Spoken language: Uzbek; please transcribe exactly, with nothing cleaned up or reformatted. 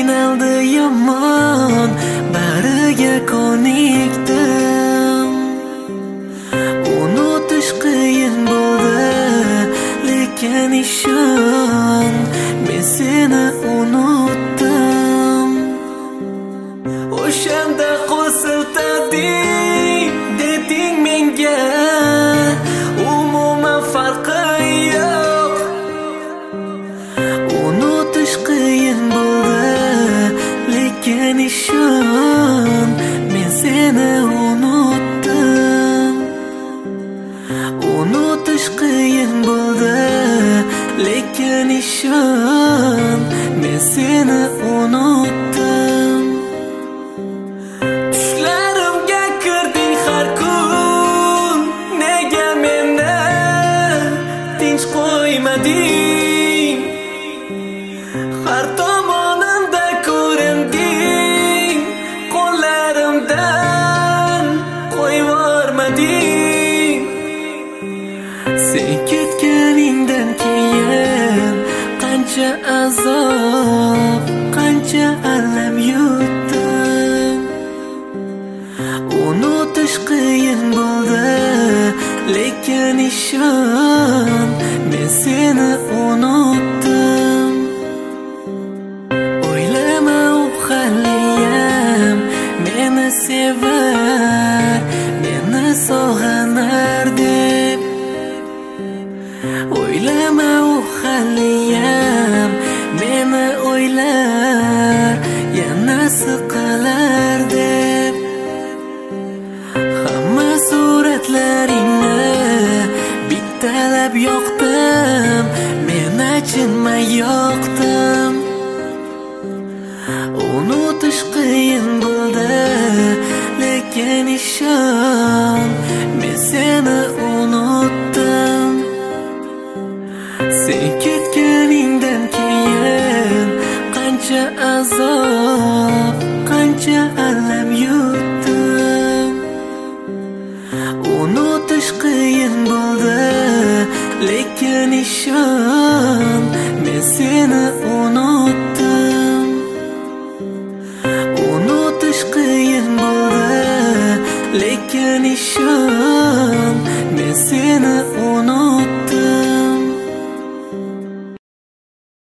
qiynaldi yomon, bariga ko'nikdim. Unutish qiyin bo'ldi, lekin ishon, men seni unutdim. O'shanda qo'l siltading, deding menga umuman farqi yo'q. Unutish qiyin bo'ldi, lekin ishon, men seni unutdim. Unutish qiyin bo'ldi, lekin ishon, men seni unutdim. Tushlarimga kirding har kun, nega meni tinch qo'ymading? Har tomonimda ko'rinding, qo'llarimdan qo'yvormading. Sen ketganingdan keyin qancha azob, qancha alam yutdim. Unutish qiyin bo'ldi, lekin ishon, men seni unutdim. O'ylama u haliyam meni sevar, meni sog'anar deb. O'ylama u haliyam meni o'ylar, yana siqilar deb. Hamma suratlaringni bittalab yoqdim, men achinmay yoqdim. Unutish qiyin bo'ldi, lekin ishon, men seni unutdim. Sen ketganingdan keyin qancha azob, qancha alam yutdim. Unutish qiyin bo'ldi, lekin ishon, men seni unutdim. Unutish qiyin bo'ldi, lekin ishon, men seni unutdim.